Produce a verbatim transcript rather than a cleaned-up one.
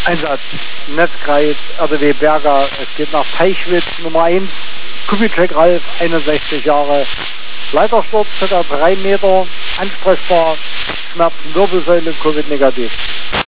Einsatz, Netzkreis, R D W Berger, es geht nach Teichwitz, Nummer eins, Kubitschek Ralf, einundsechzig Jahre, Leitersturz, ca. drei Meter, ansprechbar, Schmerzen, Wirbelsäule, Covid negativ.